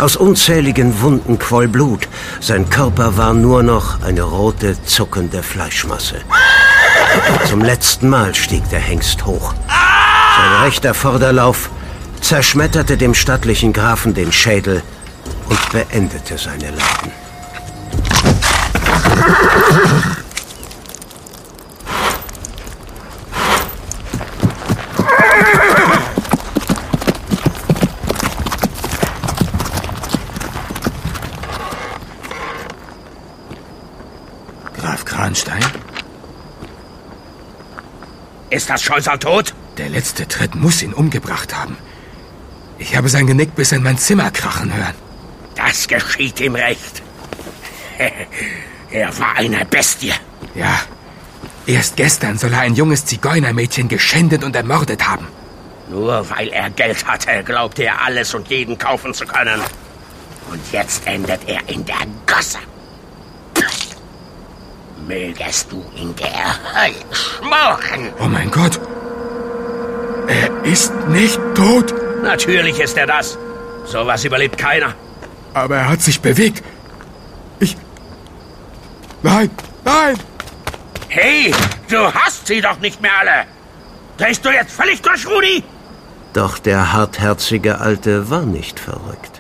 Aus unzähligen Wunden quoll Blut. Sein Körper war nur noch eine rote, zuckende Fleischmasse. Zum letzten Mal stieg der Hengst hoch. Sein rechter Vorderlauf zerschmetterte dem stattlichen Grafen den Schädel und beendete seine Leiden. Graf Kranstein? Ist das Scheusal tot? Der letzte Tritt muss ihn umgebracht haben. Ich habe sein Genick bis in mein Zimmer krachen hören. Das geschieht ihm recht. Er war eine Bestie. Ja, erst gestern soll er ein junges Zigeunermädchen geschändet und ermordet haben. Nur weil er Geld hatte, glaubte er alles und jeden kaufen zu können. Und jetzt endet er in der Gosse. Mögest du in der Hölle schmoren. Oh mein Gott! Er ist nicht tot! Natürlich ist er das. Sowas überlebt keiner. Aber er hat sich bewegt. Nein! Nein! Hey, du hast sie doch nicht mehr alle. Drehst du jetzt völlig durch, Rudi? Doch der hartherzige Alte war nicht verrückt.